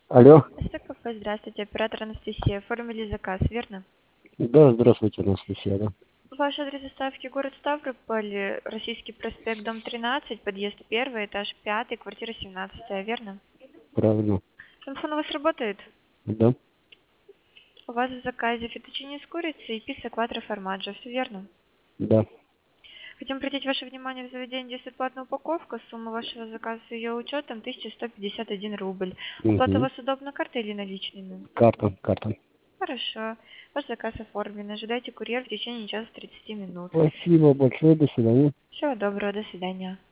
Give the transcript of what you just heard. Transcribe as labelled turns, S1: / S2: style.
S1: Алло.
S2: СТКП, здравствуйте, оператор Анастасия. Оформили заказ, верно?
S1: Да, здравствуйте, Анастасия, да.
S2: Ваш адрес доставки город Ставрополь, Российский проспект, дом 13, подъезд 1, этаж 5, квартира 17, верно?
S1: Правильно.
S2: Телефон у вас работает?
S1: Да,
S2: У вас в заказе фетучини с курицей и пицца квадро формаджо, все верно?
S1: да.
S2: Хотим обратить ваше внимание, в заведении действует платная упаковка, сумма вашего заказа с ее учетом 1151 рубль. Оплата у
S1: Угу.
S2: вас удобна картой или наличными?
S1: Карта.
S2: Хорошо. Ваш заказ оформлен. Ожидайте курьер в течение часа 30 минут.
S1: Спасибо большое, до свидания.
S2: Всего доброго, до свидания.